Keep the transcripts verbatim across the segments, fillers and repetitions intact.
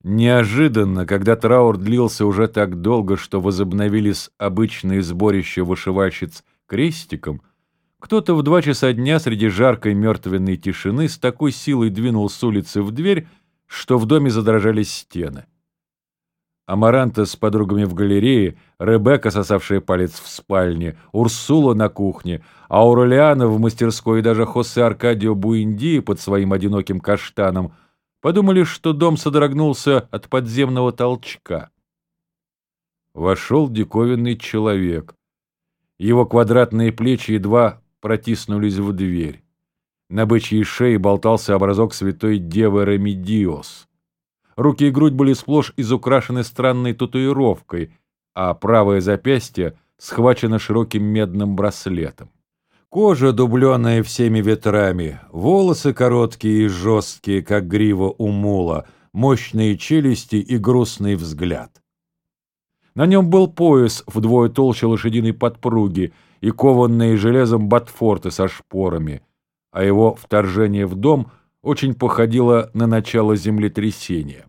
Неожиданно, когда траур длился уже так долго, что возобновились обычные сборища вышивальщиц крестиком, кто-то в два часа дня среди жаркой мертвенной тишины с такой силой двинул с улицы в дверь, что в доме задрожали стены. Амаранта с подругами в галерее, Ребекка, сосавшая палец в спальне, Урсула на кухне, Аурелиана в мастерской и даже Хосе Аркадио Буэнди под своим одиноким каштаном подумали, что дом содрогнулся от подземного толчка. Вошел диковинный человек. Его квадратные плечи едва протиснулись в дверь. На бычьей шее болтался образок святой девы Ремедиос. Руки и грудь были сплошь изукрашены странной татуировкой, а правое запястье схвачено широким медным браслетом. Кожа, дубленая всеми ветрами, волосы короткие и жесткие, как грива у мула, мощные челюсти и грустный взгляд. На нем был пояс вдвое толще лошадиной подпруги и кованные железом ботфорты со шпорами, а его вторжение в дом очень походило на начало землетрясения.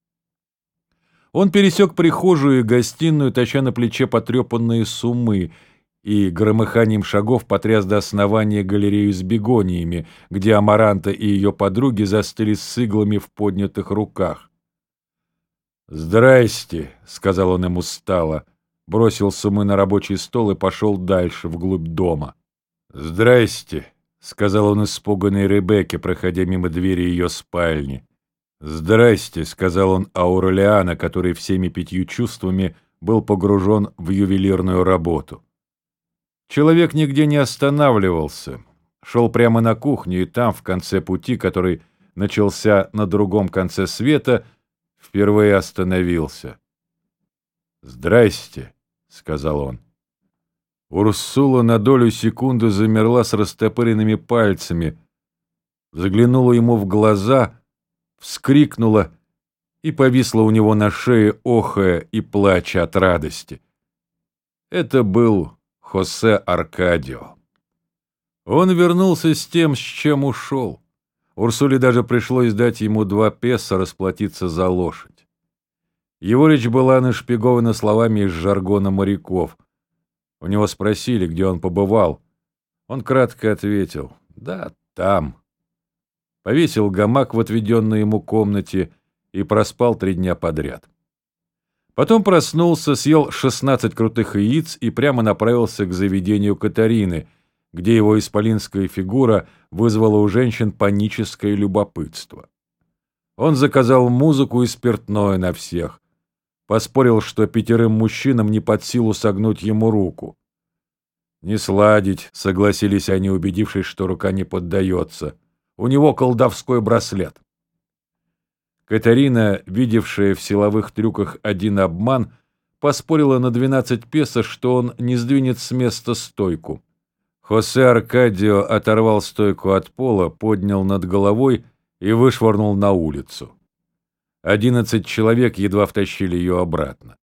Он пересек прихожую и гостиную, таща на плече потрепанные суммы, и громыханием шагов потряс до основания галерею с бегониями, где Амаранта и ее подруги застыли с иглами в поднятых руках. «Здрасте», — сказал он им устало, бросил суммы на рабочий стол и пошел дальше, вглубь дома. «Здрасте», — сказал он испуганной Ребекке, проходя мимо двери ее спальни. «Здрасте», — сказал он Аурелиана, который всеми пятью чувствами был погружен в ювелирную работу. Человек нигде не останавливался, шел прямо на кухню, и там, в конце пути, который начался на другом конце света, впервые остановился. «Здрасте», — сказал он. Урсула на долю секунды замерла с растопыренными пальцами, заглянула ему в глаза, вскрикнула и повисла у него на шее, охая и плача от радости. Это был Хосе Аркадио. Он вернулся с тем, с чем ушел. Урсуле даже пришлось дать ему два песо расплатиться за лошадь. Его речь была нашпигована словами из жаргона моряков. У него спросили, где он побывал. Он кратко ответил: «Да, там». Повесил гамак в отведенной ему комнате и проспал три дня подряд. Потом проснулся, съел шестнадцать крутых яиц и прямо направился к заведению Катарины, где его исполинская фигура вызвала у женщин паническое любопытство. Он заказал музыку и спиртное на всех. Поспорил, что пятерым мужчинам не под силу согнуть ему руку. «Не сладить», — согласились они, убедившись, что рука не поддается. «У него колдовской браслет». Катарина, видевшая в силовых трюках один обман, поспорила на двенадцать песо, что он не сдвинет с места стойку. Хосе Аркадио оторвал стойку от пола, поднял над головой и вышвырнул на улицу. Одиннадцать человек едва втащили ее обратно.